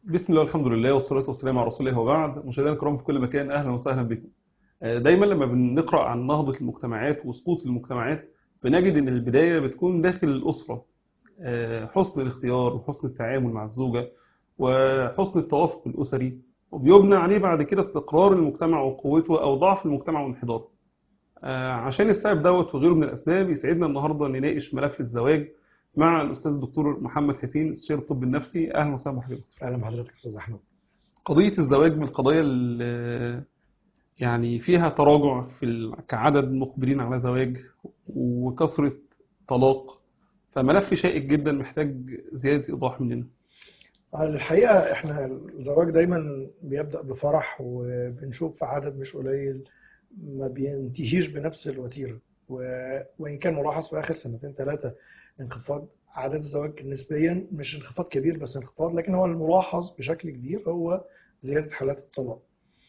بسم الله والحمد لله والصلاة والسلام على رسول الله وبعد. مشاهدينا الكرام في كل مكان، أهلا وسهلا بكم. دايما لما بنقرأ عن نهضة المجتمعات وسقوط المجتمعات بنجد إن البداية بتكون داخل الأسرة. حسن الاختيار وحسن التعامل مع الزوجة وحسن التوافق الأسري، وبيبنى عليه بعد كده استقرار المجتمع وقوته أو ضعف المجتمع وانحداره. عشان السبب دوت وغيره من الأسباب يسعدنا النهاردة نناقش ملف الزواج مع الأستاذ الدكتور محمد حسين، استشاري الطب النفسي. أهلا وسهلا بحضرتك. اهلا بحضرتك استاذ احمد. قضية الزواج من القضايا يعني فيها تراجع في كعدد مقبلين على زواج وكثرة طلاق، فملف شائك جدا محتاج زيادة إيضاح مننا. الحقيقه احنا الزواج دايما بيبدا بفرح، وبنشوف عدد مش قليل ما بينتهيش بنفس الوتيره، وان كان ملاحظ في اخر سنتين ثلاثه انخفاض عدد الزواج نسبيا، مش انخفاض كبير بس انخفاض، لكن هو الملاحظ بشكل كبير هو زياده حالات الطلاق.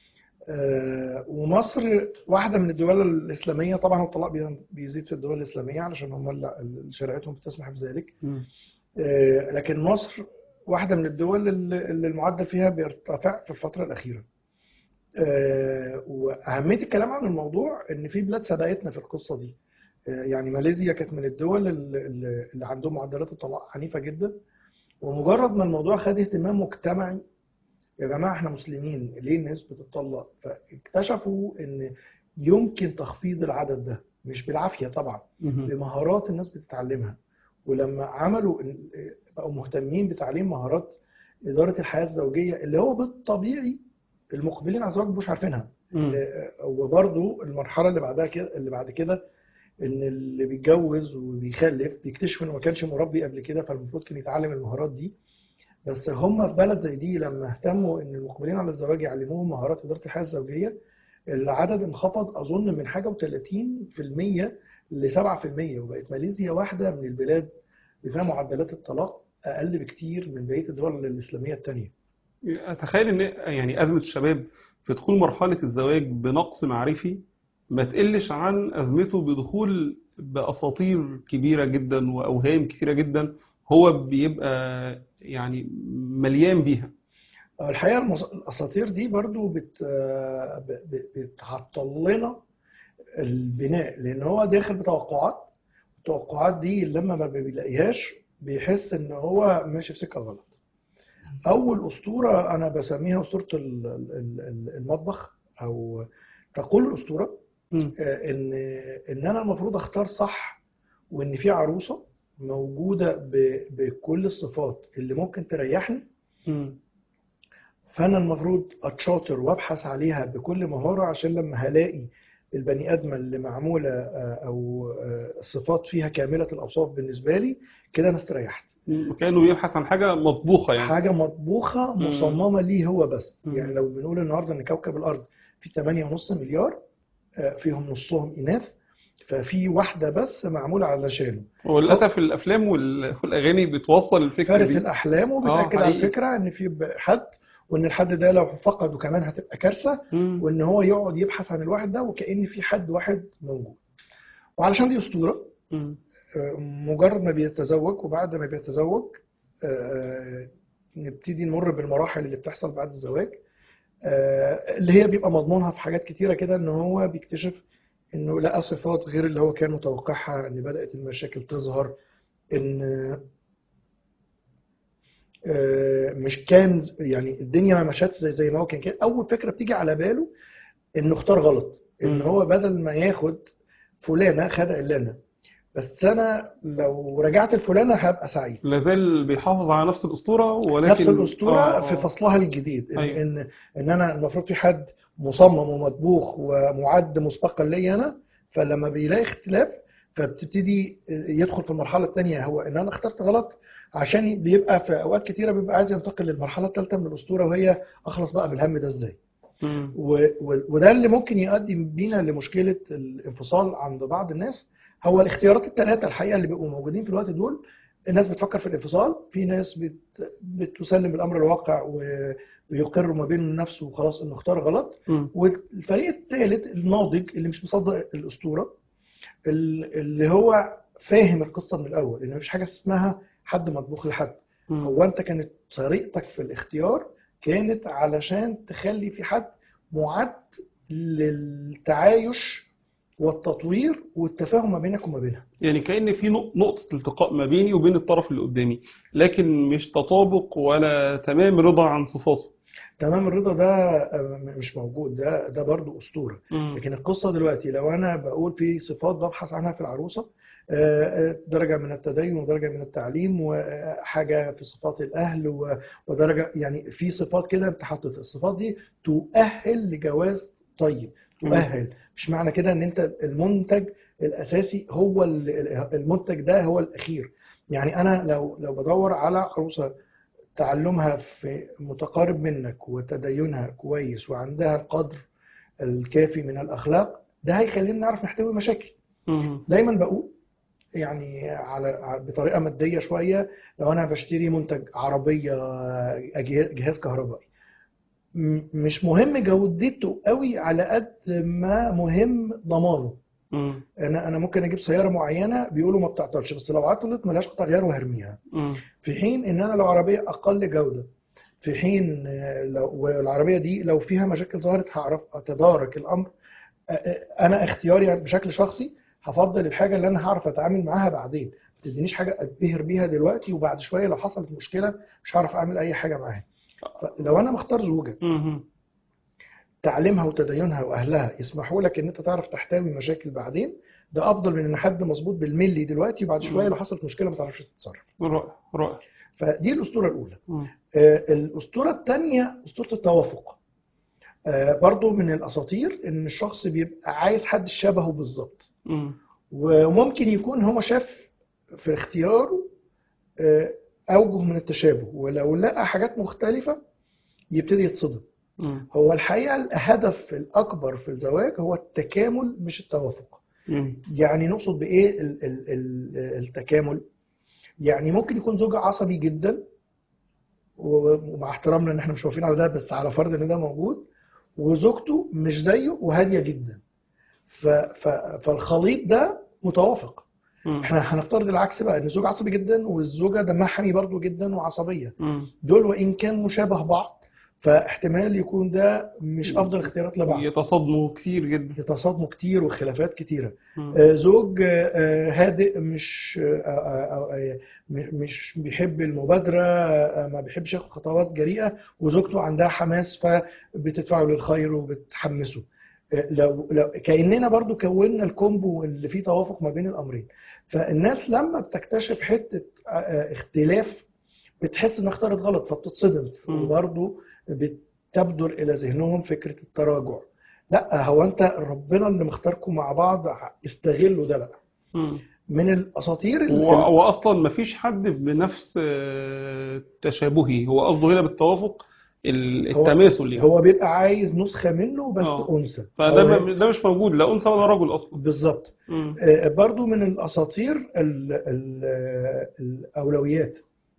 ومصر واحدة من الدول الإسلامية، طبعا الطلاق بيزيد في الدول الإسلامية علشان هم اللي شريعتهم بتسمح بذلك. لكن مصر واحدة من الدول اللي المعدل فيها بيرتفع في الفترة الأخيرة. وأهمية الكلام عن الموضوع إن في بلاد سبقتنا في القصة دي. يعني ماليزيا كانت من الدول اللي عندهم معدلات الطلاق عنيفة جدا، ومجرد ما الموضوع خد اهتمام مجتمعي، يا جماعة احنا مسلمين ليه الناس بتطلق، فاكتشفوا ان يمكن تخفيض العدد ده مش بالعافية طبعا، بمهارات الناس بتتعلمها. ولما عملوا بقوا مهتمين بتعليم مهارات إدارة الحياة الزوجية اللي هو بالطبيعي المقبلين على الزواج مش عارفينها. وبرضو المرحلة اللي بعد كده ان اللي بيتجوز وبيخلف بيكتشف انه ما كانش مربي قبل كده، فالمفروض كان يتعلم المهارات دي. بس هم في بلد زي دي لما اهتموا ان المقبلين على الزواج يعلموهم مهارات اداره الحياه الزوجيه، العدد انخفض اظن من حاجه و30% ل 7%، وبقت ماليزيا واحده من البلاد اللي فيها معدلات الطلاق اقل بكتير من بقيه الدول الاسلاميه الثانيه. أتخيل إن يعني أزمة الشباب في دخول مرحلة الزواج بنقص معرفي ما تقلش عن أزمته بدخول بأساطير كبيرة جدا وأوهام كثيرة جدا هو بيبقى يعني مليان بيها. الحقيقه الاساطير دي برضو بتعطل لنا البناء، لان هو داخل بتوقعات. التوقعات دي لما ما بيلاقيهاش بيحس ان هو ماشي في سكه غلط. اول اسطوره انا بسميها اسطوره المطبخ، او تقول الاسطوره ان انا المفروض اختار صح، وان في عروسه موجوده بكل الصفات اللي ممكن تريحني، فانا المفروض اتشاطر وابحث عليها بكل مهاره، عشان لما هلاقي البني ادمه اللي معموله او الصفات فيها كامله الاوصاف بالنسبه لي كده انا استريحت. كأنه بيبحث عن حاجة مطبوخة، يعني حاجه مطبوخه مصممه ليه هو بس. يعني لو بنقول النهارده ان كوكب الارض فيه 8.5 مليار، فيهم نصهم اناث، ففي واحده بس معموله علشانه. وللاسف الافلام والاغاني بتوصل الفكره فارس دي. الاحلام، وبتاكد على الفكره ان في حد، وان الحد ده لو فقده كمان هتبقى كارثه، وان هو يقعد يبحث عن الواحد ده وكأن في حد واحد موجود. وعلشان دي اسطوره، مجرد ما بيتزوج وبعد ما بيتزوج نبتدي نمر بالمراحل اللي بتحصل بعد الزواج، اللي هي بيبقى مضمونها في حاجات كتيره كده، ان هو بيكتشف انه لقى صفات غير اللي هو كان متوقعها، ان بدأت المشاكل تظهر، ان مش كان يعني الدنيا ما مشت زي ما هو كان كده. اول فكره بتيجي على باله انه اختار غلط، ان هو بدل ما ياخد فلانه خد علانه، بس انا لو رجعت لفلانه هبقى سعيد. لازال بيحافظ على نفس الاسطوره، ولكن نفس الاسطوره في فصلها الجديد، ان انا المفروض في حد مصمم ومطبوخ ومعد مسبقا لي انا، فلما بيلاقي اختلاف فبتبتدي يدخل في المرحله الثانيه، هو ان انا اخترت غلط، عشان بيبقى في اوقات كتيره بيبقى عايز ينتقل للمرحله الثالثه من الاسطوره، وهي اخلص بقى بالهم ده ازاي. وده اللي ممكن يؤدي بينا لمشكله الانفصال عند بعض الناس. هو الاختيارات الثلاثه الحقيقه اللي بيبقوا موجودين في الوقت دول، الناس بتفكر في الانفصال، في ناس بتسلم الامر الواقع ويقر ما بين نفسه وخلاص انه اختار غلط، والفريق الثالث الناضج اللي مش مصدق الاسطوره، اللي هو فاهم القصه من الاول ان مفيش حاجه اسمها حد مطبوخ لحد. هو انت كانت طريقتك في الاختيار كانت علشان تخلي في حد معد للتعايش والتطوير والتفاهم ما بينك وما بينها. يعني كأن في نقطة التقاء ما بيني وبين الطرف اللي قدامي، لكن مش تطابق ولا تمام رضا عن صفاته. تمام الرضا ده مش موجود، ده برضو أسطورة. مم. لكن القصة دلوقتي لو أنا بقول في صفات ببحث عنها في العروسة، درجة من التدين ودرجة من التعليم وحاجة في صفات الأهل ودرجة، يعني في صفات كده أنت حاطط الصفات دي تؤهل لجواز طيب. تؤهل مش معنى كده إن أنت المنتج الأساسي هو المنتج ده هو الأخير. يعني أنا لو بدور على عروسة تعلمها في متقارب منك وتدينها كويس وعندها القدر الكافي من الأخلاق، ده هيخلينا نعرف نحتوي مشاكل. مم. دايما بقول يعني بطريقة مادية شوية، لو أنا بشتري منتج عربية جهاز كهربائي، مش مهم جودته قوي على قد ما مهم ضمانه. مم. أنا ممكن أجيب سيارة معينة بيقولوا ما بتعطلش، بس لو عطلت ملهاش قطع غيار وهرميها. مم. في حين ان انا لو عربيه اقل جوده، في حين لو العربيه دي لو فيها مشاكل ظهرت هعرف اتدارك الامر. انا اختياري يعني بشكل شخصي هفضل الحاجه اللي انا هعرف اتعامل معاها بعدين، ما تدينيش حاجه اتبهر بيها دلوقتي وبعد شويه لو حصلت مشكله مش هعرف اعمل اي حاجه معاها. فلو انا مختار زوجه مم. تعليمها وتدينها واهلها يسمحوا لك ان انت تعرف تحتوي مشاكل بعدين، ده افضل من ان حد مظبوط بالملي دلوقتي وبعد شويه مم. لو حصلت مشكله ما تعرفش تتصرف. رائع رائع. فدي الاسطوره الاولى. مم. الأسطورة الثانية أسطورة التوافق. برضو من الأساطير إن الشخص بيبقى عايز حد شبهه بالظبط، مم. وممكن يكون هو شاف في اختياره أوجه من التشابه، ولو لقى حاجات مختلفة يبتدي يتصدم. مم. هو الحقيقة الهدف الأكبر في الزواج هو التكامل مش التوافق. مم. يعني نقصد بإيه التكامل؟ يعني ممكن يكون زوج عصبي جدا، ومع احترامنا ان احنا مش واقفين على ده، بس على فرض ان ده موجود، وزوجته مش زيه وهاديه جدا، فالخليط ده متوافق. مم. احنا هنفترض العكس بقى، ان الزوج عصبي جدا والزوجه دمها حامي برضه جدا وعصبيه. مم. دول وان كان مشابه بعض فاحتمال يكون ده مش افضل اختيارات لبعض، يتصادموا كتير جدا. يتصادموا كتير وخلافات كتيره. مم. زوج هادئ مش بيحب المبادرة، ما بيحبش ياخد خطوات جريئة، وزوجته عندها حماس فبتدفعه للخير وبتحمسه. لو كأننا برضو كوننا الكومبو اللي فيه توافق ما بين الأمرين. فالناس لما بتكتشف حتة اختلاف بتحس انها اختارت غلط فبتتصدم، وبرضو بتبدر إلى ذهنهم فكرة التراجع. لا، هو انت ربنا اللي مختاركم مع بعض، استغلوا ده بقى. مم. من الاساطير واصلا ما فيش حد بنفس تشابهي، هو قصده هنا بالتوافق التماثل يعني. هو بيبقى عايز نسخة منه بس انثى، فده ده مش موجود، لا انثى ولا رجل اصلا. بالظبط. برضو من الاساطير الاولويات.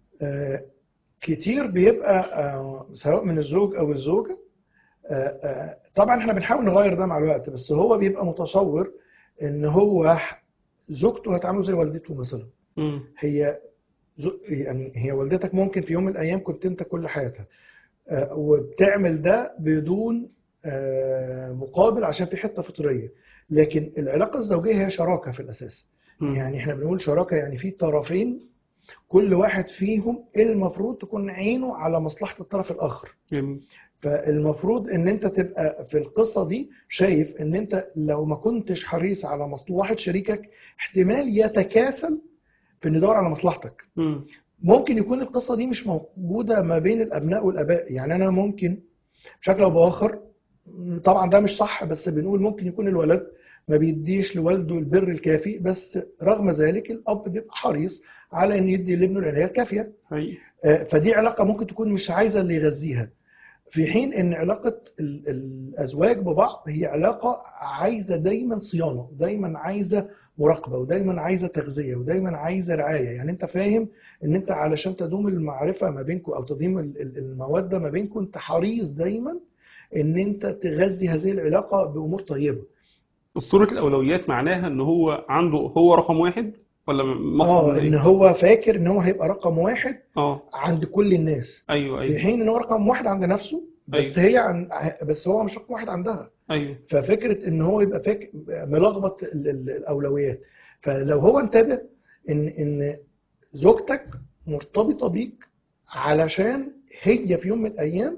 كتير بيبقى سواء من الزوج او الزوجة، طبعا احنا بنحاول نغير ده مع الوقت، بس هو بيبقى متصور ان هو زوجته هتعامله زي والدته مثلا. هي يعني هي والدتك، ممكن في يوم من الايام كنت انت كل حياتها، وبتعمل ده بدون مقابل عشان في حته فطريه. لكن العلاقه الزوجيه هي شراكه في الاساس. يعني احنا بنقول شراكه يعني في طرفين، كل واحد فيهم المفروض تكون عينه على مصلحه الطرف الاخر. فالمفروض ان انت تبقى في القصة دي شايف ان انت لو ما كنتش حريص على مصلحة شريكك احتمال يتكاسل في ان يدور على مصلحتك. ممكن يكون القصة دي مش موجودة ما بين الابناء والاباء. يعني انا ممكن بشكل او باخر، طبعا ده مش صح، بس بنقول ممكن يكون الولد ما بيديش لوالده البر الكافي، بس رغم ذلك الاب بيبقى حريص على ان يدي لابنه العناية الكافية. فدي علاقة ممكن تكون مش عايزة اللي يغذيها، في حين ان علاقة الازواج ببعض هي علاقة عايزة دايما صيانة، دايما عايزة مراقبة، ودايما عايزة تغذية، ودايما عايزة رعاية. يعني انت فاهم ان انت علشان تدوم المعرفة ما بينكم او تدوم المودة ما بينكم، انت حريص دايما ان انت تغذي هذه العلاقة بامور طيبة. أسطورة الأولويات معناها ان هو عنده هو رقم واحد، ولا مقصد من ان ايه؟ هو فاكر ان هو هيبقى رقم واحد اه. عند كل الناس، ايوه في ايوه حين ان هو رقم واحد عند نفسه، ايوه بس هو مش رقم واحد عندها. ايوه. ففكره ان هو يبقى فاكر ملخبط الاولويات. فلو هو انتبه ان زوجتك مرتبطه بيك علشان هي في يوم من الايام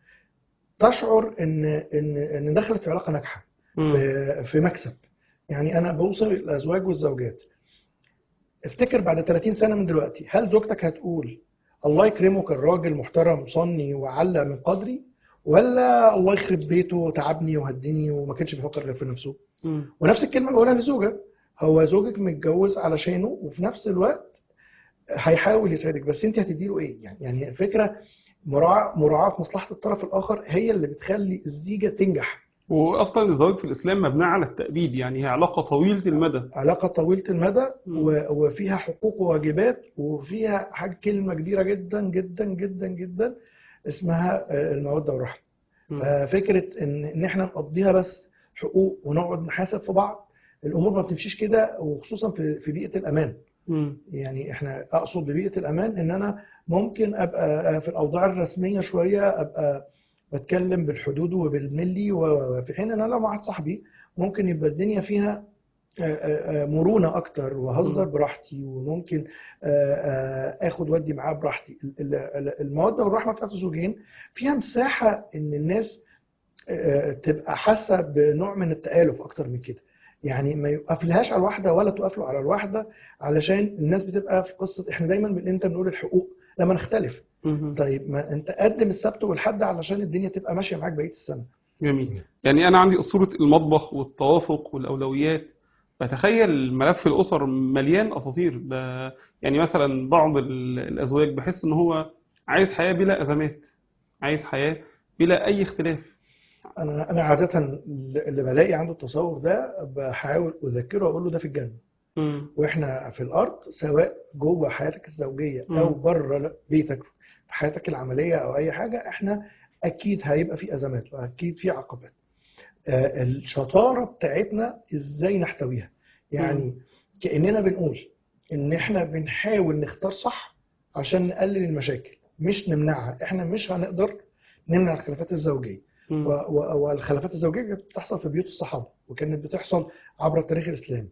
تشعر ان دخلت في علاقه ناجحه، امم. في مكسب. يعني انا بوصل الازواج والزوجات، افتكر بعد 30 سنه من دلوقتي، هل زوجتك هتقول الله يكرمك الراجل محترم صني وعلق من قدري، ولا الله يخرب بيته تعبني وهدني وما كانش بيفكر غير في نفسه؟ امم. ونفس الكلمه بقولها للزوجه، هو زوجك متجوز علشانه وفي نفس الوقت هيحاول يساعدك، بس انت هتديله ايه؟ يعني الفكره مراعاه مصلحه الطرف الاخر هي اللي بتخلي الزيجه تنجح. واصلا الزواج في الاسلام مبني على التأبيد، يعني هي علاقة طويلة المدى. علاقه طويله المدى امم. وفيها حقوق وواجبات، وفيها حاجه كلمه كبيره جدا جدا جدا جدا اسمها الموده والرحمه. امم. ففكره ان احنا نقضيها بس حقوق ونقعد نحاسب في بعض، الامور ما بتمشيش كده، وخصوصا في بيئه الامان. امم. يعني احنا اقصد ببيئه الامان ان انا ممكن ابقى في الاوضاع الرسميه شويه ابقى بتكلم بالحدود وبالملي، وفي حين ان انا لو مع واحد صاحبي ممكن يبقى الدنيا فيها مرونه اكتر، وهزر امم. براحتي، وممكن اخد ودي معاه براحتي. الموده والرحمه بتاعت الزوجين فيها مساحه ان الناس تبقى حاسه بنوع من التآلف اكتر من كده. يعني ما يقفلهاش على الواحده ولا تقفله على الواحده، علشان الناس بتبقى في قصه احنا دايما امتى بنقول الحقوق؟ لما نختلف. امم. طيب ما انت قدم السبت والحد علشان الدنيا تبقى ماشيه معاك بقيه السنه. جميل. يعني انا عندي اسطورة المطبخ والتوافق والاولويات، بتخيل ملف الاسر مليان اساطير يعني مثلا بعض الازواج بحس ان هو عايز حياة بلا ازمات، عايز حياة بلا اي اختلاف. انا عاده اللي بلاقي عنده التصور ده بحاول اذكره واقول له ده في الجنه، امم. واحنا في الارض، سواء جوه حياتك الزوجيه او امم. بره بيتك في حياتك العمليه او اي حاجه، احنا اكيد هيبقى في ازمات واكيد في عقبات. الشطاره بتاعتنا ازاي نحتويها. امم. يعني كاننا بنقول ان احنا بنحاول نختار صح عشان نقلل المشاكل مش نمنعها. احنا مش هنقدر نمنع الخلافات الزوجيه، امم. والخلافات الزوجيه كانت بتحصل في بيوت الصحابه، وكانت بتحصل عبر التاريخ الاسلامي.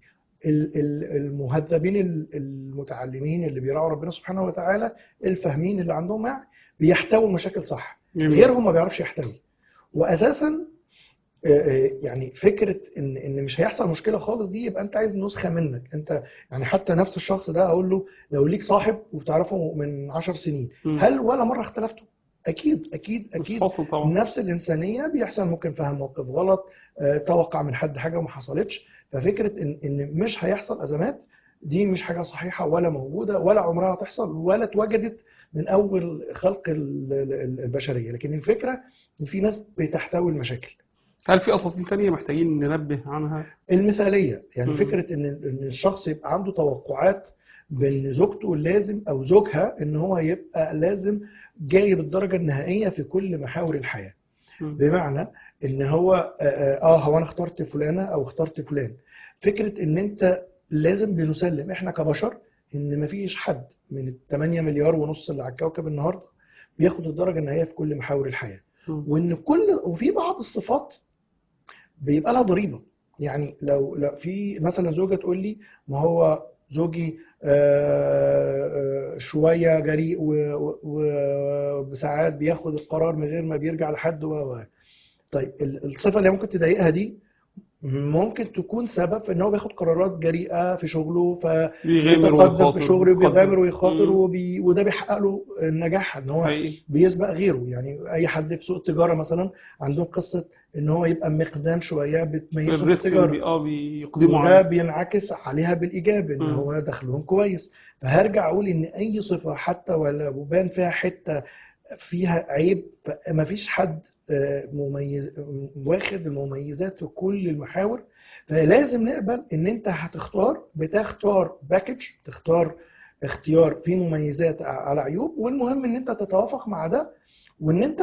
المهذبين المتعلمين اللي بيراعوا ربنا سبحانه وتعالى، الفاهمين اللي عندهم وعي، بيحتووا المشاكل صح، جميل. غيرهم ما بيعرفش يحتوي. واساسا يعني فكره ان مش هيحصل مشكله خالص، دي يبقى انت عايز نسخه منك انت. يعني حتى نفس الشخص ده اقول له لو ليك صاحب وبتعرفه من 10 سنين، امم. هل ولا مره اختلفتوا؟ اكيد اكيد مش اكيد. فاصل طبعا. نفس الانسانيه بيحصل، ممكن فهم موقف غلط، توقع من حد حاجه وما حصلتش. ففكره ان مش هيحصل ازمات، دي مش حاجه صحيحه ولا موجوده ولا عمرها هتحصل ولا اتوجدت من اول خلق البشريه. لكن الفكره ان في ناس بتحتوي المشاكل. هل في اساطير تانية محتاجين ننبه عنها؟ المثاليه، يعني امم. فكره ان الشخص يبقى عنده توقعات بان زوجته لازم او زوجها ان هو يبقى لازم جايب الدرجه النهائيه في كل محاور الحياه. امم. بمعنى ان هو هو انا اخترت فلانه او اخترت فلان. فكره ان انت لازم بنسلم احنا كبشر ان مفيش حد من ال 8 مليار ونص اللي على الكوكب النهارده بياخد الدرجه النهائيه في كل محاور الحياه. وفي بعض الصفات بيبقى لها ضريبه. يعني لو في مثلا زوجه تقول لي ما هو زوجي شويه جريء وساعات بياخد القرار من غير ما بيرجع لحد طيب الصفه اللي ممكن تضايقها دي ممكن تكون سبب في ان هو بياخد قرارات جريئه في شغله، بيغامر فبيتقدم في ويخاطر شغله وبيغامر ويقدم. ويخاطر وده بيحقق له النجاح، ان هو حقيقي. بيسبق غيره. يعني اي حد في سوق التجاره مثلا عندهم قصه ان هو يبقى مقدام شويه بتميزه في الريسك التجاره، بيقدموا وده عليه. بينعكس عليها بالايجاب ان امم. هو دخلهم كويس. فهرجع اقول ان اي صفه حتى ولو بان فيها حته فيها عيب، فمفيش حد مميز واخد المميزات في كل المحاور. فلازم نقبل ان انت بتختار باكج، تختار اختيار فيه مميزات على عيوب، والمهم ان انت تتوافق مع ده، وان انت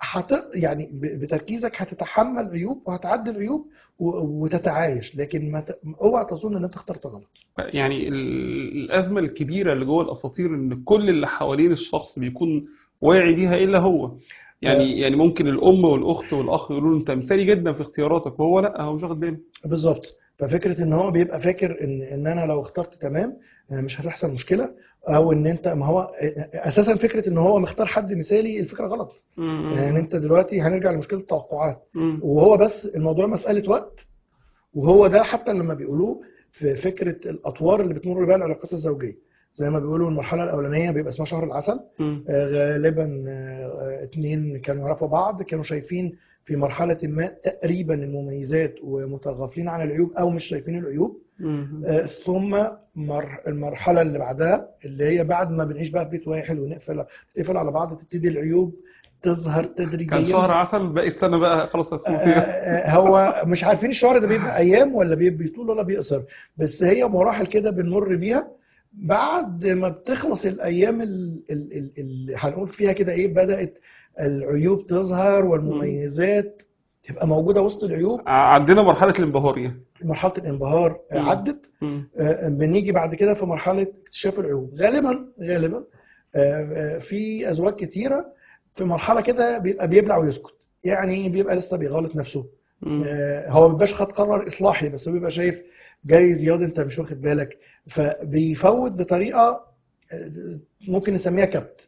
يعني بتركيزك هتتحمل عيوب وهتعدل عيوب وتتعايش، لكن اوعى تظن ان انت اخترت غلط. يعني الأزمة الكبيرة اللي جوه الأساطير إن كل اللي حوالين الشخص بيكون واعي بيها إلا هو. يعني ممكن الأم والأخت والأخ يقولوا له أنت مثالي جدا في اختياراتك، وهو لا، هو مش واخد باله. بالظبط. ففكره ان هو بيبقى فاكر ان انا لو اخترت تمام مش هتحصل مشكله، او ان انت، ما هو اساسا فكره ان هو مختار حد مثالي الفكره غلط. يعني انت دلوقتي هنرجع لمشكله التوقعات، وهو بس الموضوع مساله وقت. وهو ده حتى لما بيقولوه في فكره الاطوار اللي بتمر بها العلاقات الزوجيه، زي ما بيقولوا المرحله الاولانيه بيبقى اسمها شهر العسل. غالبا اتنين كانوا يعرفوا بعض، كانوا شايفين في مرحله ما تقريبا المميزات ومتغافلين عن العيوب او مش شايفين العيوب. ثم المرحله اللي بعدها اللي هي بعد ما بنعيش بقى في بيت واحد ونقفل على بعض، تبتدي العيوب تظهر تدريجيا. كان شهر عسل، باقي السنة بقى خلاص هتسوق فيها. هو مش عارفين الشهر ده بيبقى ايام ولا بيطول ولا بيقصر، بس هي مراحل كده بنمر بيها. بعد ما بتخلص الايام اللي هنقول فيها كده ايه، بدأت العيوب تظهر والمميزات تبقى موجودة وسط العيوب. عدينا مرحلة الانبهار يعني. مرحلة الانبهار عدت. بنيجي بعد كده في مرحلة اكتشاف العيوب. غالبا في ازواج كتيرة في مرحلة كده بيبقى بيبلع ويسكت، يعني بيبقى لسه بيغلط نفسه. هو ما بيبقاش خد قرار اصلاحي، بس هو بيبقى شايف جايز ياض انت مش واخد بالك، فبيفوت بطريقة ممكن نسميها كبت.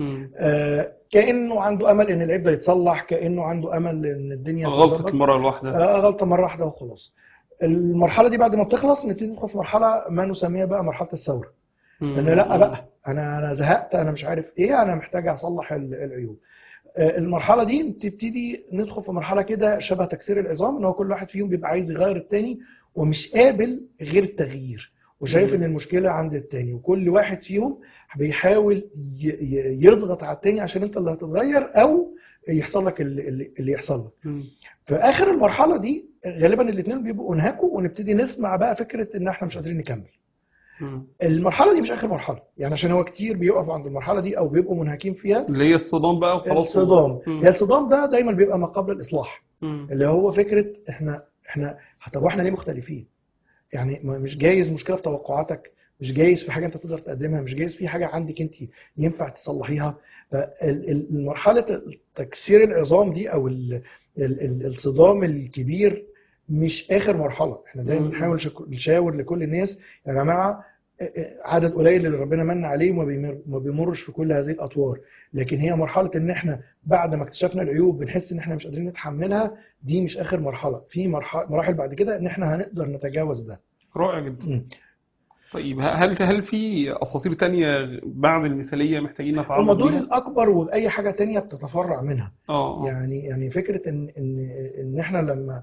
كأنه عنده امل ان العيب ده يتصلح، كأنه عنده امل ان الدنيا غلطة مرة الواحدة. غلطة مرة واحدة وخلاص. المرحلة دي بعد ما بتخلص نبتدي ندخل في مرحلة ما نسميها بقى مرحلة الثورة. ان لا بقى انا زهقت، انا مش عارف ايه، انا محتاج اصلح العيوب. المرحله دي تبتدي ندخل في مرحله كده شبه تكسير العظام، ان هو كل واحد فيهم بيبقى عايز يغير التاني ومش قابل غير التغيير، وشايف ان المشكله عند التاني، وكل واحد فيهم بيحاول يضغط على التاني عشان انت اللي هتتغير او يحصل لك اللي يحصل لك. في اخر المرحله دي غالبا الاثنين بيبقوا انهكوا، ونبتدي نسمع بقى فكره ان احنا مش قادرين نكمل. المرحله دي مش اخر مرحله، يعني عشان هو كتير بيقفوا عند المرحله دي او بيبقوا منهكين فيها، اللي هي الصدام بقى وخلاص. الصدام ده دايما بيبقى ما قبل الاصلاح. اللي هو فكره احنا طب واحنا ليه مختلفين؟ يعني مش جايز مشكله في توقعاتك، مش جايز في حاجه انت تقدر تقدمها، مش جايز في حاجه عندك انت ينفع تصلحيها. فالمرحله تكسير العظام دي او الصدام الكبير مش اخر مرحله. احنا دايما بنحاول نشاور لكل الناس يا جماعه، عدد قليل اللي ربنا من عليه ما بيمرش في كل هذه الاطوار، لكن هي مرحله ان احنا بعد ما اكتشفنا العيوب بنحس ان احنا مش قادرين نتحملها. دي مش اخر مرحله، في مراحل بعد كده ان احنا هنقدر نتجاوز ده. رائع جدا. طيب هل في اساطير تانية بعد المثاليه محتاجين نتعرض هم دول الاكبر، واي حاجه تانية بتتفرع منها. يعني فكره ان احنا لما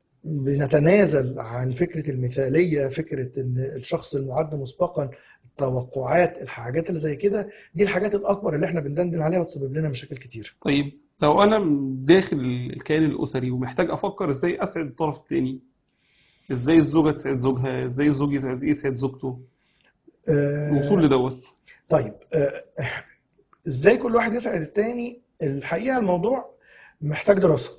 بنتنازل عن فكره المثاليه، فكره ان الشخص المعد مسبقا، التوقعات، الحاجات اللي زي كده، دي الحاجات الاكبر اللي احنا بندندن عليها وتسبب لنا مشاكل كتير. طيب لو انا داخل الكيان الاسري ومحتاج افكر ازاي اسعد الطرف الثاني، ازاي الزوجه تسعد زوجها، ازاي الزوج يسعد زوجته، الوصول لدوت. طيب ازاي كل واحد يسعد التاني؟ الحقيقه الموضوع محتاج دراسه.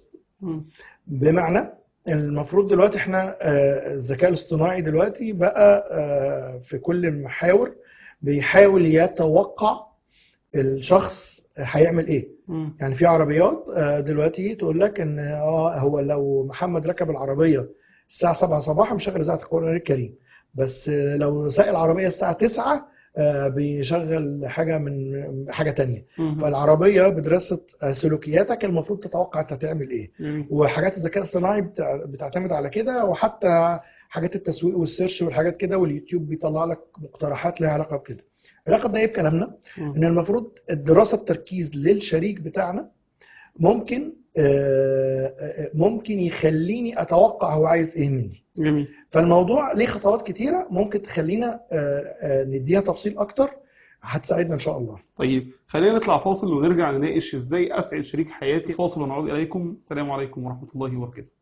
بمعنى المفروض دلوقتي احنا الذكاء الاصطناعي دلوقتي بقى في كل المحاور بيحاول يتوقع الشخص هيعمل ايه. يعني في عربيات دلوقتي تقول لك ان هو لو محمد ركب العربيه الساعه 7 صباحا مشغل اذاعه القرآن الكريم، بس لو ساق العربيه الساعه 9 بيشغل حاجه من حاجه تانية. فالعربيه بدراسه سلوكياتك المفروض تتوقع انت هتعمل ايه. وحاجات الذكاء الصناعي بتعتمد على كده، وحتى حاجات التسويق والسيرش والحاجات كده، واليوتيوب بيطلع لك مقترحات لها علاقه بكده. العلاقه ده ايه بكلامنا؟ ان المفروض الدراسه التركيز للشريك بتاعنا ممكن يخليني اتوقع هو عايز ايه مني. جميل. فالموضوع ليه خطوات كتيره ممكن تخلينا نديها تفصيل اكتر، هتساعدنا ان شاء الله. طيب خلينا نطلع فاصل ونرجع نناقش ازاي اسعد شريك حياتي. فاصل ونعود اليكم. السلام عليكم ورحمه الله وبركاته.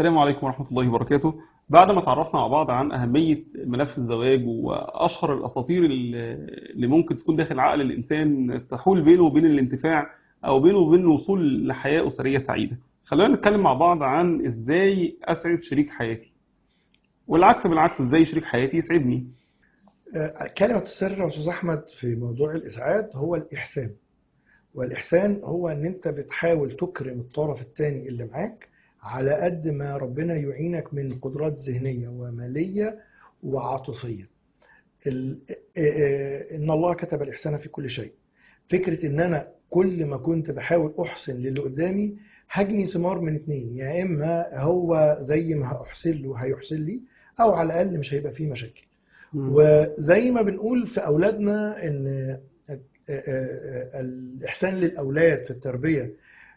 السلام عليكم ورحمة الله وبركاته. بعد ما تعرفنا مع بعض عن أهمية ملف الزواج وأشهر الأساطير اللي ممكن تكون داخل عقل الإنسان تحول بينه وبين الانتفاع أو بينه وبين الوصول لحياة أسرية سعيدة، خلونا نتكلم مع بعض عن إزاي أسعد شريك حياتي، والعكس بالعكس إزاي شريك حياتي يسعدني. كلمة السر يا أستاذ أحمد في موضوع الإسعاد هو الإحسان. والإحسان هو إن أنت بتحاول تكرم الطرف الثاني اللي معاك على قد ما ربنا يعينك من قدرات ذهنية ومالية وعاطفية. إن الله كتب الإحسان في كل شيء. فكرة إن أنا كل ما كنت بحاول أحسن للي قدامي هجني ثمار من اتنين، يا إما هو زي ما هأحسن له هيحسن لي، أو على الأقل مش هيبقى فيه مشاكل. وزي ما بنقول في أولادنا إن الإحسان للأولاد في التربية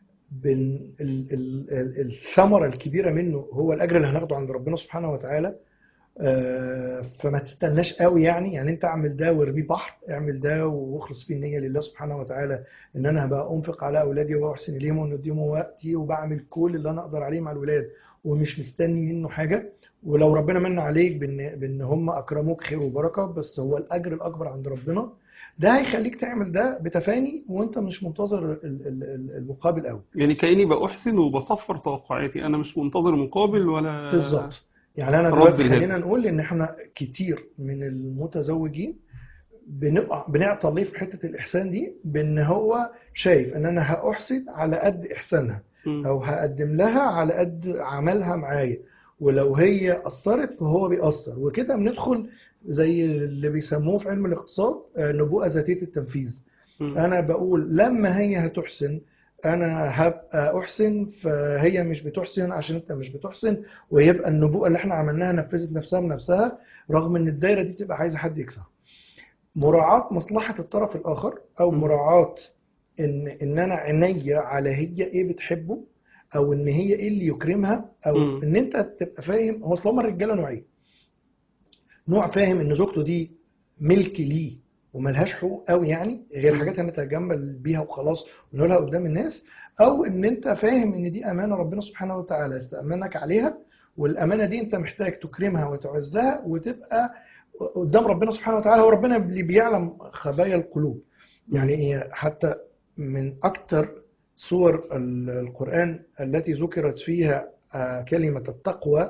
الثمرة الكبيرة منه هو الأجر اللي هناخده عند ربنا سبحانه وتعالى. فما تستناش قوي، يعني انت اعمل ده وارميه بحر، اعمل ده واخلص فيه النية لله سبحانه وتعالى، ان انا هبقى انفق على اولادي واحسن اليهم ونديهم وقتي وبعمل كل اللي انا اقدر عليه مع الولاد ومش مستني منه حاجة. ولو ربنا من عليك بان هم اكرموك خير وبركة، بس هو الاجر الاكبر عند ربنا. ده هيخليك تعمل ده بتفاني وانت مش منتظر المقابل قوي. يعني كأني بأحسن وبصفر توقعاتي، أنا مش منتظر مقابل ولا بالظبط. يعني انا رد دلوقتي خلينا الهاتف. نقول ان احنا كتير من المتزوجين بنعطل ليه في حتة الإحسان دي، بأن هو شايف أن أنا هأحسن على قد إحسانها أو هقدم لها على قد عملها معايا، ولو هي قصرت فهو بيقصر، وكده بندخل زي اللي بيسموه في علم الاقتصاد نبوءة ذاتية التنفيذ. أنا بقول لما هي هتحسن أنا هبقى أحسن، فهي مش بتحسن عشان أنت مش بتحسن، ويبقى النبوءة اللي احنا عملناها نفذت نفسها بنفسها، رغم أن الدايرة دي تبقى عايزة حد يكسبها. مراعاة مصلحة الطرف الآخر، أو مراعاة إن أنا عينيا على هي إيه بتحبه، أو إن هي إيه اللي يكرمها، أو إن أنت تبقى فاهم. هو طالما الرجالة نوعين، نوع فاهم إن زوجته دي ملك ليه وملهاش حقوق قوي، يعني غير حاجات هنتجمل بيها وخلاص ونقولها قدام الناس، أو إن أنت فاهم إن دي أمانة ربنا سبحانه وتعالى استأمنك عليها، والأمانة دي أنت محتاج تكرمها وتعزها وتبقى قدام ربنا سبحانه وتعالى. هو ربنا اللي بيعلم خبايا القلوب. يعني حتى من أكثر سور القرآن التي ذكرت فيها كلمة التقوى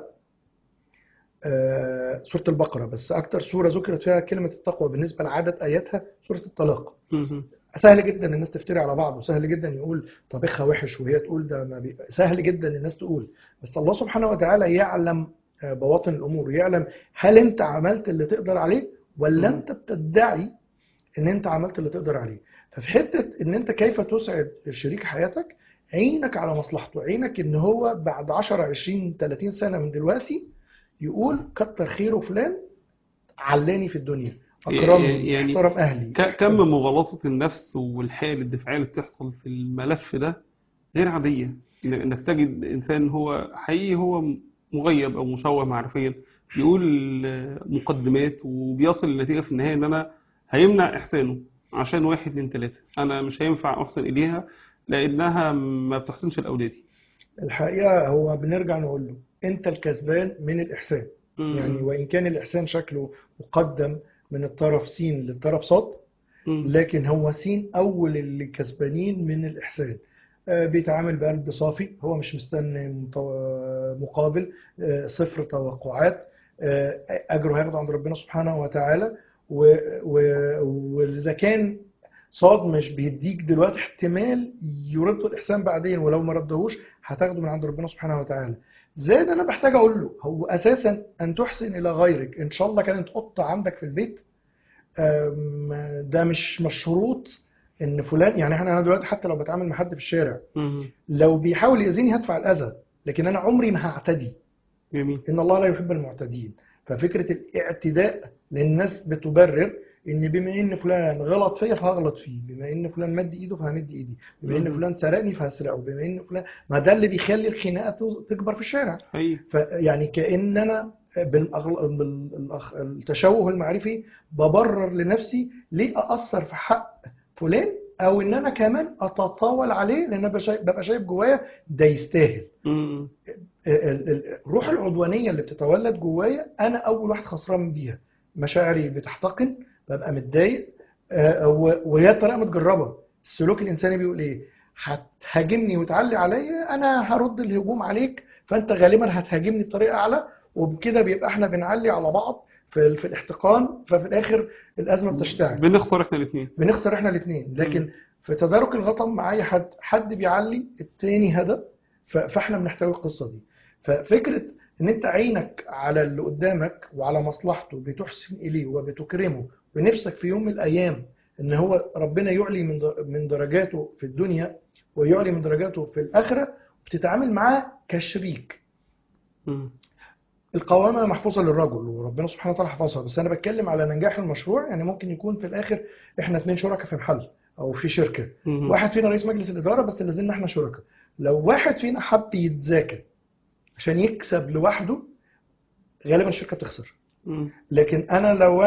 سورة البقرة، بس أكثر سورة ذكرت فيها كلمة التقوى بالنسبة لعدد آياتها سورة الطلاق. سهل جدا الناس تفتري على بعض، وسهل جدا يقول طبخها وحش وهي تقول ده ما سهل جدا الناس تقول، بس الله سبحانه وتعالى يعلم بواطن الأمور، يعلم هل أنت عملت اللي تقدر عليه ولا أنت بتدعي أن أنت عملت اللي تقدر عليه. ففي حتة أن أنت كيف تسعد شريك حياتك، عينك على مصلحته، عينك أن هو بعد 10 20 30 سنة من دلوقتي يقول كتر خيره فلان علاني في الدنيا، أكرمني، يعني احترم أهلي. كم مغالطة النفس والحالة الدفاعية اللي بتحصل في الملف ده غير عادية. انك تجد انسان هو حقيقي هو مغيب او مشوه معرفيا، بيقول مقدمات وبيصل للنتيجة في النهاية ان انا هيمنع احسانه عشان 1 2 3، انا مش هينفع احسن اليها لانها ما بتحسنش لاولادي. الحقيقة هو بنرجع نقول له انت الكسبان من الإحسان. يعني وإن كان الإحسان شكله مقدم من الطرف س للطرف ص، لكن هو س أول اللي كسبانين من الإحسان. بيتعامل بقلب صافي، هو مش مستني مقابل، صفر توقعات، أجره هياخده عند ربنا سبحانه وتعالى. وإذا كان صاد مش بيديك دلوقتي، احتمال يردوا الإحسان بعدين، ولو ما ردهوش هتاخده من عند ربنا سبحانه وتعالى. زائد أنا بحتاج أقول له هو أساسا أن تحسن إلى غيرك، إن شاء الله كانت قطة عندك في البيت، ده مش مشروط ان فلان. يعني انا دلوقتي حتى لو بتعامل مع حد في الشارع لو بيحاول يأذيني هدفع الأذى، لكن انا عمري ما هعتدي. جميل. ان الله لا يحب المعتدين. ففكرة الاعتداء للناس بتبرر ان بما ان فلان غلط فيا فهغلط فيه، بما ان فلان مد ايده فهمد ايدي، بما ان فلان سرقني فهسرقه، بما ان فلان، ما ده اللي بيخلي الخناقات تكبر في الشارع. فيعني كأن انا بالتشوه المعرفي ببرر لنفسي ليه أأثر في حق فلان او ان انا كمان اتطاول عليه، لان انا ببقى شايف جوايا ده يستاهل. مم. الروح العدوانيه اللي بتتولد جوايا انا اول واحد خسران بيها. مشاعري بتحتقن، ببقى متضايق. وهي طريقه متجربه. السلوك الانساني بيقول ايه؟ هتهاجمني وتعلي عليا، انا هرد الهجوم عليك، فانت غالبا هتهاجمني بطريقه اعلى، وبكده بيبقى احنا بنعلي على بعض في الاحتقان، ففي الاخر الازمه بتشتعل، بنخسر احنا الاثنين. بنخسر احنا الاثنين. لكن في تدارك الغضب مع اي حد بيعلي التاني هدف، فاحنا بنحتوي القصه دي. ففكره ان انت عينك على اللي قدامك وعلى مصلحته، بتحسن اليه وبتكرمه، ونفسك في يوم من الايام ان هو ربنا يعلي من درجاته في الدنيا ويعلي من درجاته في الاخره، بتتعامل معاه كشريك. القوامة محفوظة للرجل وربنا سبحانه وتعالى حفظها، بس أنا بتكلم على نجاح المشروع. يعني ممكن يكون في الآخر إحنا 2 شركاء في محل أو في شركة، واحد فينا رئيس مجلس الإدارة بس لازلنا إحنا شركاء. لو واحد فينا حب يتذاكى عشان يكسب لوحده، غالبا الشركة بتخسر. لكن أنا لو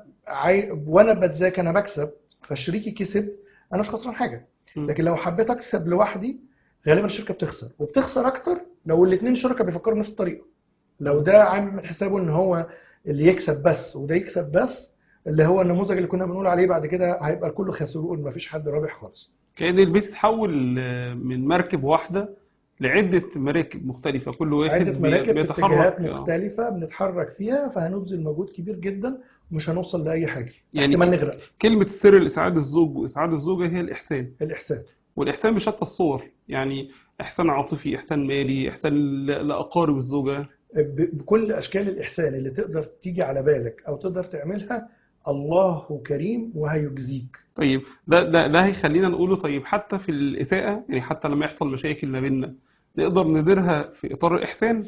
وأنا بتذاكى أنا بكسب، فشريكي كسب، أنا مش خسران حاجة. لكن لو حبيت أكسب لوحدي، غالبا الشركة بتخسر، وبتخسر أكتر لو الاثنين شركاء بيفكروا نفس الطريقة. لو ده عامل من حسابه ان هو اللي يكسب بس وده يكسب بس، اللي هو النموذج اللي كنا بنقول عليه بعد كده، هيبقى الكل خسران، مفيش حد رابح خالص. كأن البيت اتحول من مركب واحدة لعدة مراكب مختلفة، كل واحد عدة مراكب في اتجاهات بيتحرك. مختلفة بنتحرك فيها، فهنبذل مجهود كبير جدا ومش هنوصل لأي حاجة، يعني احتمال نغرق. كلمة السر لإسعاد الزوج وإسعاد الزوجة هي الإحسان. الإحسان. والإحسان بشتى الصور، يعني إحسان عاطفي، إحسان مالي، إحسان لأقارب الزوجة. بكل أشكال الإحسان اللي تقدر تيجي على بالك أو تقدر تعملها، الله كريم وهيجزيك. طيب ده هيخلينا نقوله. طيب حتى في الإساءة، يعني حتى لما يحصل مشاكل ما بيننا، نقدر نديرها في إطار الإحسان.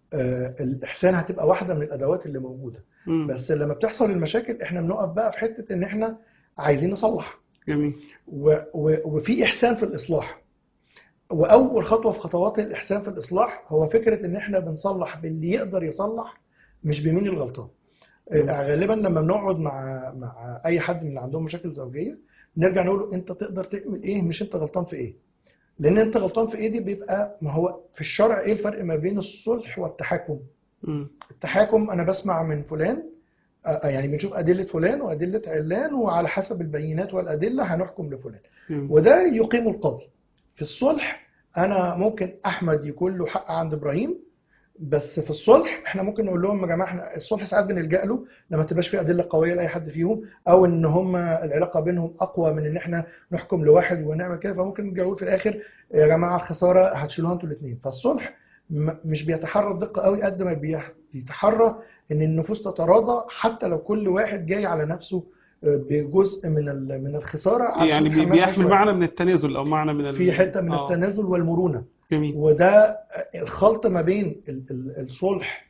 الإحسان هتبقى واحدة من الأدوات اللي موجودة. بس لما بتحصل المشاكل احنا بنقف بقى في حتة ان احنا عايزين نصلح. جميل. وفي إحسان في الإصلاح. وأول خطوة في خطوات الإحسان في الإصلاح هو فكرة ان احنا بنصلح باللي يقدر يصلح، مش بمين الغلطان. غالبا لما بنقعد مع أي حد من اللي عندهم مشاكل زوجية، نرجع نقول له انت تقدر تعمل ايه، مش انت غلطان في ايه. لان انت غلطان في ايه دي بيبقى، ما هو في الشرع ايه الفرق ما بين الصلح والتحاكم؟ التحاكم انا بسمع من فلان، يعني بنشوف أدلة فلان وأدلة علان، وعلى حسب البينات والأدلة هنحكم لفلان، وده يقيم القاضي. في الصلح أنا ممكن أحمد يكون له حق عند إبراهيم، بس في الصلح احنا ممكن نقول لهم يا جماعه احنا الصلح ساعات بنلجأ له لما تبقاش فيه ادله قويه لاي حد فيهم، او ان هم العلاقه بينهم اقوى من ان احنا نحكم لواحد ونعمل كده، فممكن نجاوب في الاخر يا جماعه الخساره هتشيلوها انتوا الاثنين. فالصلح مش بيتحرى الدقه قوي قد ما بيتحرى ان النفوس تتراضى، حتى لو كل واحد جاي على نفسه بجزء من الخساره، يعني بيحمل معنى من التنازل او معنى من في حته من التنازل والمرونه. جميل. وده الخلط ما بين الصلح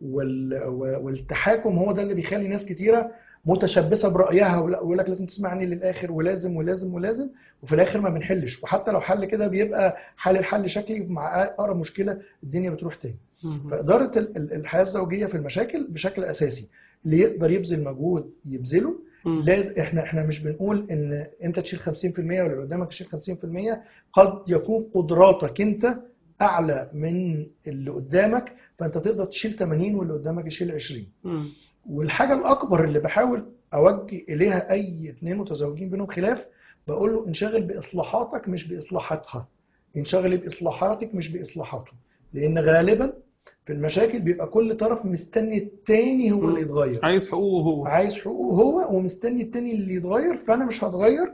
والتحاكم هو ده اللي بيخلي ناس كتيره متشبثه برايها، ويقول لك لازم تسمعني للاخر ولازم ولازم ولازم، وفي الاخر ما بنحلش. وحتى لو حل كده بيبقى الحل شكلي، مع اقرب مشكله الدنيا بتروح تاني. فاداره الحياه الزوجيه في المشاكل بشكل اساسي، اللي يقدر يبذل مجهود يبذله. لازم احنا مش بنقول ان انت تشيل 50% واللي قدامك يشيل 50%. قد يكون قدراتك انت اعلى من اللي قدامك، فانت تقدر تشيل 80 واللي قدامك يشيل 20. والحاجه الاكبر اللي بحاول اوجه اليها اي اثنين متزوجين بينهم خلاف، بقول له انشغل باصلاحاتك مش باصلاحاتها، انشغل باصلاحاتك مش باصلاحاته. لان غالبا في المشاكل بيبقى كل طرف مستني التاني هو اللي يتغير، عايز حقوقه هو ومستني التاني اللي يتغير، فانا مش هتغير.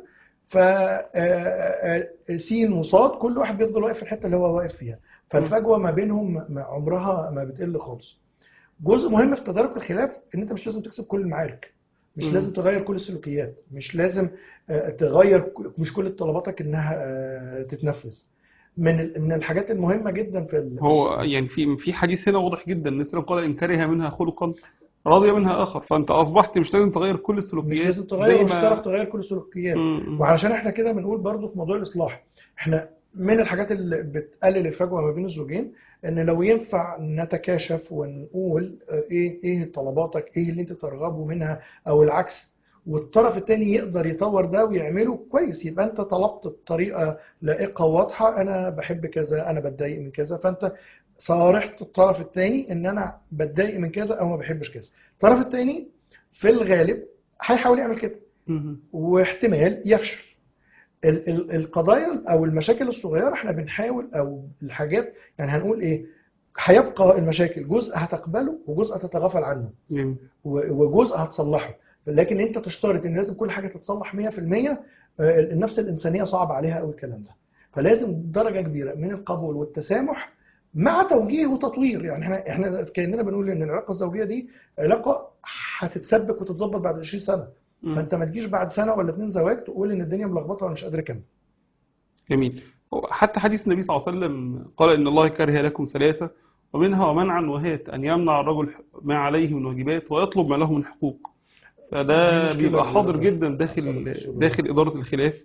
سين وصاد كل واحد بيفضل واقف في الحته اللي هو واقف فيها، فالفجوه ما بينهم عمرها ما بتقل خالص. جزء مهم في تدارك الخلاف ان انت مش لازم تكسب كل المعارك، مش لازم تغير كل السلوكيات، مش لازم تغير مش كل طلباتك انها تتنفذ. من الحاجات المهمه جدا هو يعني في حديث هنا واضح جدا، الناس قال ان كره منها خلقا راضيه منها اخر، فانت اصبحت مش لازم تغير كل السلوكيات، مش لازم تغير، مش هتعرف تغير كل السلوكيات. وعلشان احنا كده بنقول برضو في موضوع الاصلاح، احنا من الحاجات اللي بتقلل الفجوه ما بين الزوجين ان لو ينفع نتكاشف ونقول ايه طلباتك، ايه اللي انت ترغبه منها او العكس، والطرف التاني يقدر يطور ده ويعمله كويس، يبقى انت طلبت بطريقه لائقه وواضحه انا بحب كذا، انا بتضايق من كذا، فانت صارحت الطرف التاني ان انا بتضايق من كذا او ما بحبش كذا. الطرف التاني في الغالب هيحاول يعمل كده مهم. واحتمال يفشل. القضايا او المشاكل الصغيره احنا بنحاول، او الحاجات يعني هنقول ايه، هيبقى المشاكل جزء هتقبله وجزء هتتغافل عنه جميل. وجزء هتصلحه، لكن انت تشترط ان لازم كل حاجه تتصلح 100%. النفس الانسانيه صعب عليها قوي الكلام ده، فلازم درجه كبيره من القبول والتسامح مع توجيه وتطوير. يعني احنا كاننا بنقول ان العلاقه الزوجيه دي علاقه هتتسبك وتتظبط بعد 20 سنه، مم. فانت ما تجيش بعد سنه ولا اتنين زواج تقول ان الدنيا ملخبطه وانا مش قادر اكمل. جميل. حتى حديث النبي صلى الله عليه وسلم قال إن الله كره لكم ثلاثة ومنها ومنعا، وهي أن يمنع الرجل ما عليه من واجبات ويطلب ما له من حقوق. دي فده مشكله بيبقى كبيره حاضر طبعا جدا حصلت داخل الصدور. داخل إدارة الخلاف.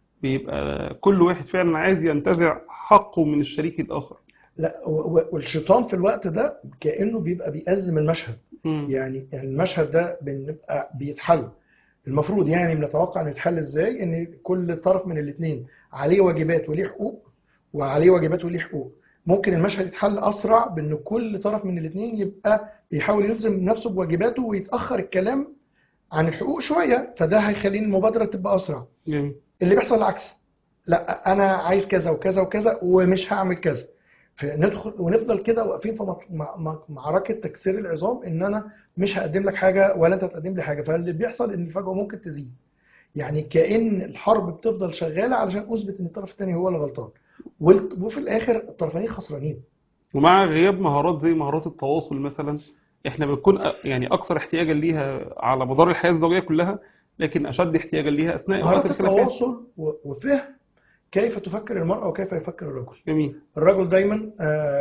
بيبقى كل واحد فعلا عايز ينتزع حقه من الشريك الآخر. لا والشيطان في الوقت ده كانه بيبقى بيأزم المشهد. مم. يعني المشهد ده بنبقى بيتحل، المفروض يعني بنتوقع انه يتحل ازاي، ان كل طرف من الاثنين عليه واجبات وليه حقوق، وعليه واجبات وليه حقوق. ممكن المشهد يتحل اسرع بان كل طرف من الاثنين يبقى بيحاول يلزم نفسه بواجباته ويتاخر الكلام عن الحقوق شويه، فده هيخلي المبادره تبقى اسرع. جميل. اللي بيحصل العكس، لا انا عايز كذا وكذا وكذا ومش هعمل كذا، فندخل ونفضل كده واقفين في معركه تكسير العظام، ان انا مش هقدم لك حاجه ولا انت تقدم لي حاجه. فاللي بيحصل ان فجاه ممكن تزيد، يعني كأن الحرب بتفضل شغاله علشان اثبت ان الطرف الثاني هو اللي غلطان، وفي الاخر الطرفين خسرانين. ومع غياب مهارات زي مهارات التواصل مثلا، احنا بنكون يعني أكثر احتياجا ليها على مدار الحياة الزوجية كلها، لكن أشد احتياجا ليها أثناء أوقات مهارات الخلافات. التواصل وفهم كيف تفكر المرأة وكيف يفكر الرجل. جميل. الرجل دايما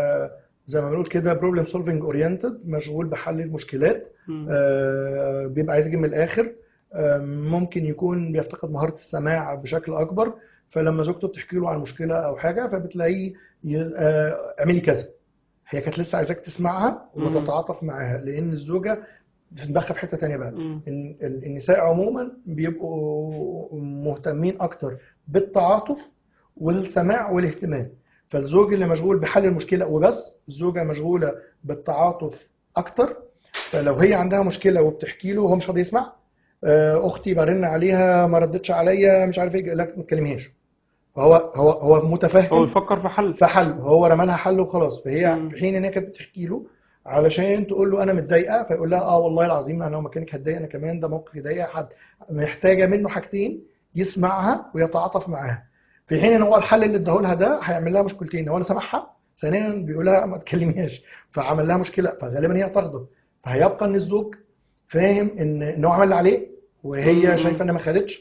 زي ما بنقول كده بروبلم سولفنج اورينتد، مشغول بحل المشكلات، مم. بيبقى عايز يجيب من الاخر. ممكن يكون بيفتقد مهارة السماع بشكل اكبر، فلما زوجته بتحكي له عن مشكلة او حاجة فبتلاقيه اعملي كذا، هي كانت لسه عايزاك تسمعها مم. وتتعاطف معاها، لان الزوجة بتتدخل في حتة تانية بقى. مم. النساء عموما بيبقوا مهتمين اكتر بالتعاطف والسماع والاهتمام، فالزوج اللي مشغول بحل المشكلة وبس، الزوجة مشغولة بالتعاطف اكتر. فلو هي عندها مشكلة وبتحكي له وهو مش راضي يسمع، اختي برن عليها ما ردتش عليا مش عارف ايه، لا ما تكلميهاش. هو هو متفهم بيفكر في حل. في حل، هو رمى لها حل وخلاص، فهي مم. في حين ان هي كانت بتحكي له علشان تقول له انا متضايقه، فيقول لها اه والله العظيم انا لو مكانك هتضايق انا كمان، ده موقف يضايق حد. محتاجه منه حاجتين، يسمعها ويتعاطف معاها، في حين ان هو الحل اللي اداه لها ده هيعمل لها مشكلتين، اولا سامعها، ثانيا بيقول لها ما تكلميهاش، فعمل لها مشكله، فغالبا هي تغضب. فهيبقى ان الزوج فاهم ان هو عمل اللي عليه وهي شايفه مم. انها ما خدتش،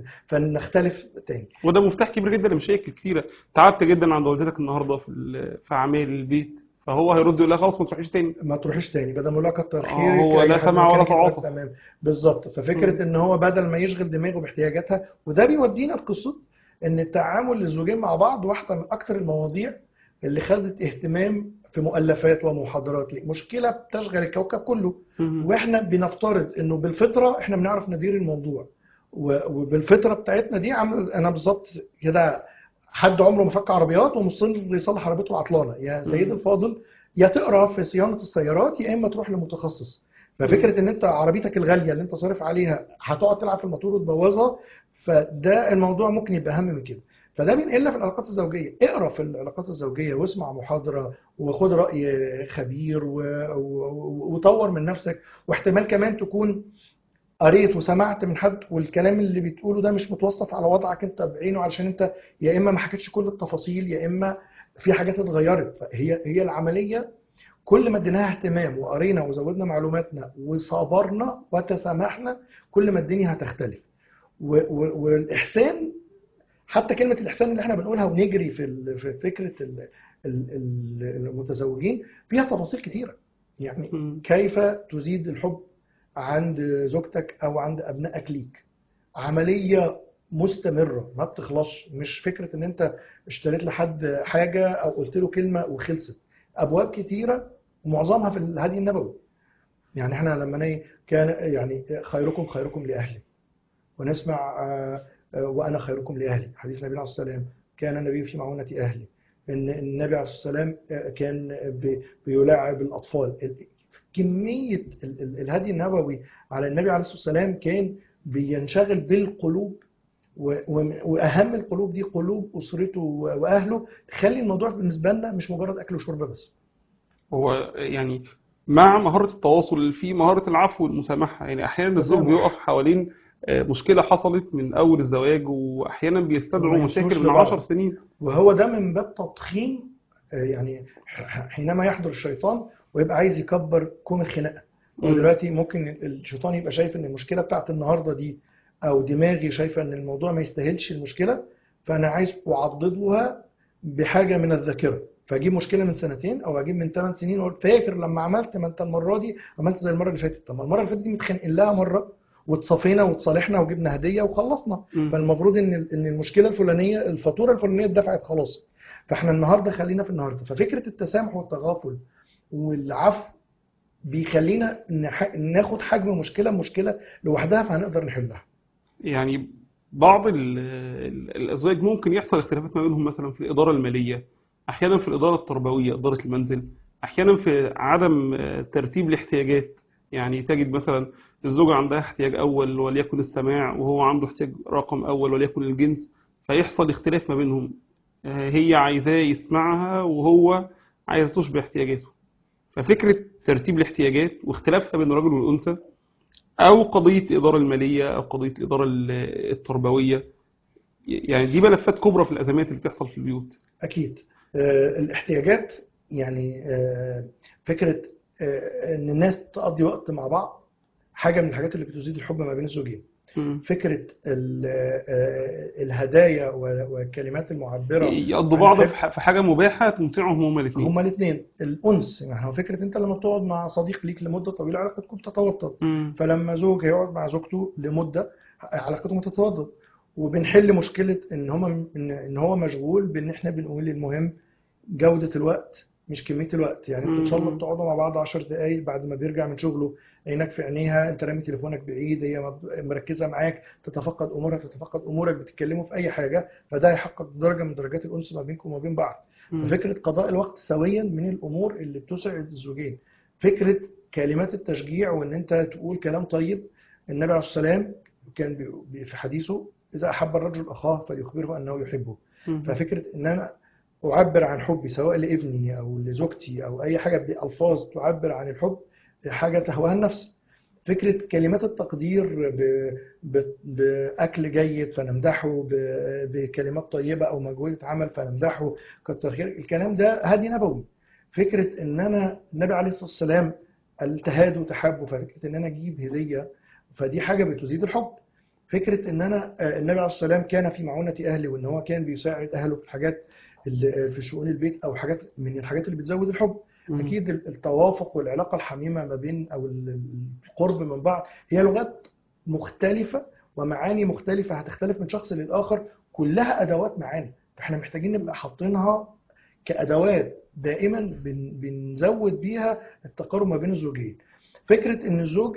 فنختلف تاني. وده مفتاح كبير جدا لمشاكل كتيرة. تعبت جدا عند والدتك النهارده في اعمال البيت، فهو هيرد يقول لها خلاص ما تروحيش تاني. ما تروحيش تاني، بدل ما اقول لك كتر خيرك هو اي لا حد سمع ولا مكانك يبقى تعاطف. تمام. بالظبط، ففكره مم. ان هو بدل ما يشغل دماغه باحتياجاتها، وده بيودينا لقصه ان التعامل للزوجين مع بعض واحده من اكثر المواضيع اللي خدت اهتمام في مؤلفات ومحاضرات. ليه؟ مشكله بتشغل الكوكب كله، مم. واحنا بنفترض انه بالفطره احنا بنعرف ندير الموضوع، وبالفطره بتاعتنا دي عامل انا بالظبط كده حد عمره ما فك عربيات ومصر يصلح عربيته العطلانه، يا سيد مم. الفاضل يا تقرا في صيانه السيارات يا اما تروح لمتخصص. مم. ففكره ان انت عربيتك الغاليه اللي انت صارف عليها هتقعد تلعب في الموتور وتبوظها، فده الموضوع ممكن يبقى اهم من كده. فده بينقلنا في العلاقات الزوجيه، اقرا في العلاقات الزوجيه واسمع محاضره وخد راي خبير وطور من نفسك، واحتمال كمان تكون قريت وسمعت من حد والكلام اللي بتقوله ده مش متوصف على وضعك انت بعينه، علشان انت يا اما ما حكيتش كل التفاصيل يا اما في حاجات اتغيرت. فهي العمليه كل ما اديناها اهتمام وقرينا وزودنا معلوماتنا وصبرنا وتسامحنا، كل ما الدنيا هتختلف. والاحسان، حتى كلمه الاحسان اللي احنا بنقولها ونجري في فكره المتزوجين فيها تفاصيل كتيره. يعني مم. كيف تزيد الحب عند زوجتك او عند ابنائك ليك، عمليه مستمره ما بتخلصش، مش فكره ان انت اشتريت لحد حاجه او قلت له كلمه وخلصت. ابواب كتيره ومعظمها في الهدي النبوي. يعني احنا لما كان يعني خيركم خيركم لاهله، ونسمع وأنا خيركم لأهلي، حديث النبي عليه الصلاة والسلام كان النبي في معونة أهلي، إن النبي عليه الصلاة والسلام كان بيلاعب الأطفال. كمية الهدي النبوي على النبي عليه الصلاة والسلام كان بينشغل بالقلوب، وأهم القلوب دي قلوب أسرته وأهله، تخلي الموضوع بالنسبة لنا مش مجرد أكل وشرب بس. هو يعني مع مهارة التواصل في مهارة العفو والمسامحة. يعني أحيانا الزوج بيقف تسامح، حوالين مشكلة حصلت من أول الزواج، وأحيانا وما بيستدعوا مشاكل ينسوش من 10 لبعض. سنين. وهو ده من باب تضخيم، يعني حينما يحضر الشيطان ويبقى عايز يكبر كوم الخناقه. هو مم. دلوقتي ممكن الشيطان يبقى شايف ان المشكله بتاعت النهارده دي، او دماغي شايفه ان الموضوع ما يستاهلش المشكله، فانا عايز اعضدها بحاجه من الذاكره، فاجيب مشكله من سنتين او اجيب من 8 سنين واقول فاكر لما عملت، ما انت المره دي عملت زي المره اللي فاتت. طب ما المره اللي فاتت دي متخانقين لها مره واتصافينا وتصالحنا وجبنا هديه وخلصنا، مم. فالمفروض ان المشكله الفلانيه، الفاتوره الفلانيه اتدفعت خلاص. فاحنا النهارده خلينا في النهارده. ففكره التسامح والتغافل والعفو بيخلينا ناخد حجم مشكله لوحدها فهنقدر نحلها. يعني بعض الأزواج ممكن يحصل اختلافات ما بينهم، مثلا في الإدارة المالية، أحيانا في الإدارة التربوية، إدارة المنزل، أحيانا في عدم ترتيب الاحتياجات. يعني تجد مثلا الزوجة عندها احتياج أول وليكن السماع، وهو عنده احتياج رقم أول وليكن الجنس، فيحصل اختلاف ما بينهم. هي عايزاه يسمعها وهو عايز تشبع احتياجاته. ففكرة ترتيب الاحتياجات واختلافها بين الرجل والأنثى، أو قضية الإدارة المالية، أو قضية الإدارة التربوية، يعني دي ملفات كبرى في الأزمات اللي بتحصل في البيوت. اكيد. الاحتياجات، يعني فكره ان الناس تقضي وقت مع بعض حاجه من الحاجات اللي بتزيد الحب ما بين الزوجين. مم. فكره الهدايا والكلمات المعبره يقضوا عن بعض الحب، في حاجة مباحة تمتعهم هما الاثنين. هما الاثنين الانس. يعني هو فكره انت لما بتقعد مع صديق ليك لمده طويله علاقتكم بتتوطد، مم. فلما زوج هيقعد مع زوجته لمده علاقتهم بتتوطد. وبنحل مشكله ان هما ان هو مشغول بان احنا بنقول المهم جودة الوقت مش كمية الوقت. يعني انتوا ان شاء الله مم. بتقعدوا مع بعض 10 دقايق بعد ما بيرجع من شغله، عينك في عينيها، انت رامي تليفونك بعيد، هي مركزة معاك، تتفقد امورها تتفقد امورك، بتتكلموا في اي حاجة، فده هيحقق درجة من درجات الانس ما بينكم وما بين بعض. مم. ففكرة قضاء الوقت سويا من الامور اللي بتسعد الزوجين. فكرة كلمات التشجيع وان انت تقول كلام طيب. النبي عليه الصلاة والسلام كان في حديثه اذا احب الرجل اخاه فليخبره انه يحبه. مم. ففكرة ان انا أعبر عن حبي سواء لابني أو لزوجتي أو أي حاجة بألفاظ تعبر عن الحب، حاجة تهواها النفس. فكرة كلمات التقدير بأكل جيد فنمدحه، بكلمات طيبة أو مجهودة عمل فنمدحه، كتر خير الكلام ده هدي نبوي. فكرة إن أنا النبي عليه الصلاة والسلام التهاد تحب، ففكرة إن أنا أجيب هدية فدي حاجة بتزيد الحب. فكرة إن أنا النبي عليه الصلاة والسلام كان في معونة أهله، وإن هو كان بيساعد أهله في الحاجات في شؤون البيت او حاجات من الحاجات اللي بتزود الحب. مم. اكيد التوافق والعلاقه الحميمه ما بين او القرب من بعض هي لغات مختلفه ومعاني مختلفه هتختلف من شخص للاخر، كلها ادوات معاني، فاحنا محتاجين نبقى حاطينها كادوات دائما بنزود بيها التقارب ما بين الزوجين. فكره ان الزوج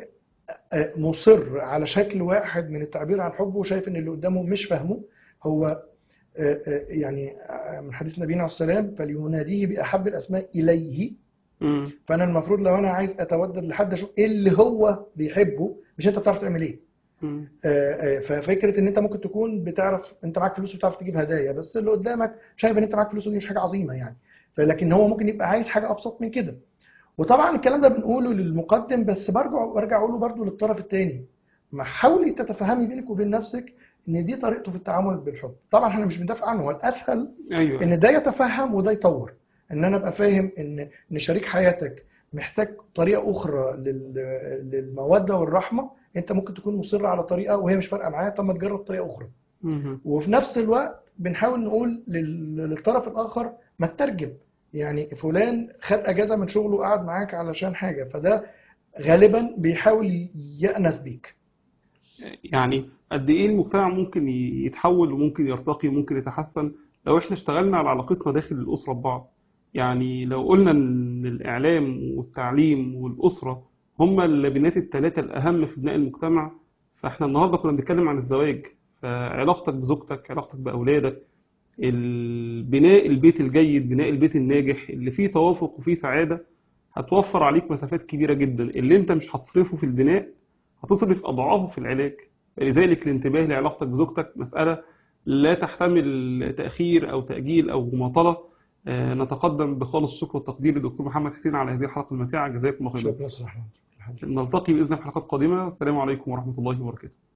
مصر على شكل واحد من التعبير عن حبه وشايف ان اللي قدامه مش فاهمه، هو يعني من حديث نبينا عليه السلام فليناديه بأحب الأسماء إليه. مم. فأنا المفروض لو أنا عايز أتودد لحد أشوف إيه اللي هو بيحبه، مش أنت بتعرف تعمل إيه. مم. ففكرة إن أنت ممكن تكون بتعرف، أنت معاك فلوس وبتعرف تجيب هدايا، بس اللي قدامك شايف إن أنت معاك فلوس ودي مش حاجة عظيمة يعني، فلكن هو ممكن يبقى عايز حاجة أبسط من كده. وطبعا الكلام ده بنقوله للمقدم، بس برجع اقوله برضو للطرف الثاني. ما حاولي تتفهمي بينك وبين نفسك ان دي طريقته في التعامل بالحب. طبعا احنا مش بندافع عنه، هو الاسهل أيوه. ان ده يتفهم وده يطور. ان انا ابقى فاهم ان شريك حياتك محتاج طريقه اخرى للموده والرحمه، انت ممكن تكون مصر على طريقه وهي مش فارقه معايا، طب ما تجرب طريقه اخرى. مم. وفي نفس الوقت بنحاول نقول للطرف الآخر ما تترجم. يعني فلان خد أجازة من شغله وقعد معاك علشان حاجة، فده غالبا بيحاول يأنس بيك. يعني قد إيه المجتمع ممكن يتحول وممكن يرتقي وممكن يتحسن لو إحنا اشتغلنا على علاقتنا داخل الأسرة ببعض. يعني لو قلنا إن الإعلام والتعليم والأسرة هما اللبنات الثلاثة الأهم في بناء المجتمع، فاحنا النهارده كنا بنتكلم عن الزواج، فعلاقتك بزوجتك، علاقتك بأولادك، بناء البيت الجيد، بناء البيت الناجح اللي فيه توافق وفيه سعادة، هتوفر عليك مسافات كبيرة جدا. اللي انت مش هتصرفه في البناء هتصرف أضعافه في العلاج. لذلك الانتباه لعلاقتك بزوجتك مسألة لا تحتمل تأخير أو تأجيل أو مماطلة. نتقدم بخالص الشكر والتقدير للدكتور محمد حسين على هذه الحلقة الممتعة. جزاكم الله خيرا. شكرا يا أستاذ أحمد. نلتقي بإذن الله في حلقات قادمة. السلام عليكم ورحمة الله وبركاته.